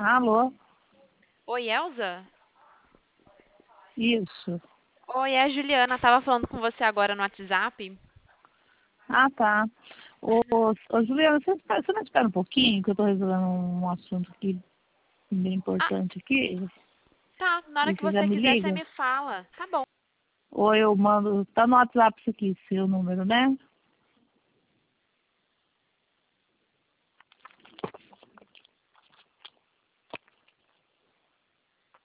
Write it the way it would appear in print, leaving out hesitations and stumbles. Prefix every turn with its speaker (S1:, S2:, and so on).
S1: Alô?
S2: Oi, Elza?
S1: Isso.
S2: Oi, é a Juliana. Tava falando com você agora no WhatsApp.
S1: Ah, tá. Juliana, você não espera um pouquinho, que eu estou resolvendo um assunto aqui bem
S2: Ah,
S1: importante aqui,
S2: tá. Na hora
S1: e
S2: que
S1: você já
S2: você
S1: me
S2: quiser, você
S1: liga?
S2: me fala. Tá bom.
S1: Ou eu mando, tá no WhatsApp isso aqui, seu número, né?